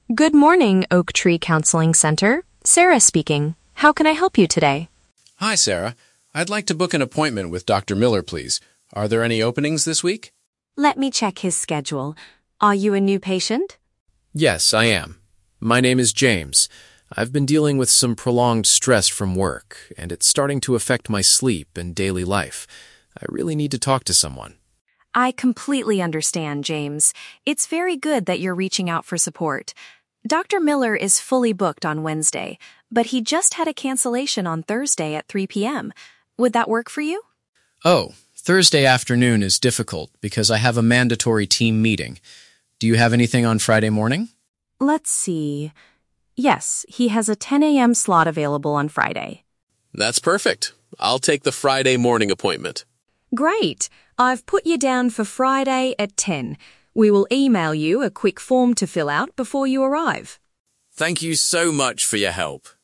Good morning, Oak Tree Counseling Center. Sarah speaking. How can I help you today? Hi, Sarah. I'd like to book an appointment with Dr. Miller, please. Are there any openings this week? Let me check his schedule. Are you a new patient? Yes, I am. My name is James. I've been dealing with some prolonged stress from work, and it's starting to affect my sleep and daily life. I really need to talk to someone. I completely understand, James. It's very good that you're reaching out for support. Dr. Miller is fully booked on Wednesday, but he just had a cancellation on Thursday at 3 p.m. Would that work for you? Oh, Thursday afternoon is difficult because I have a mandatory team meeting. Do you have anything on Friday morning? Let's see. Yes, he has a 10 a.m. slot available on Friday. That's perfect. I'll take the Friday morning appointment. Great. I've put you down for Friday at 10. We will email you a quick form to fill out before you arrive. Thank you so much for your help.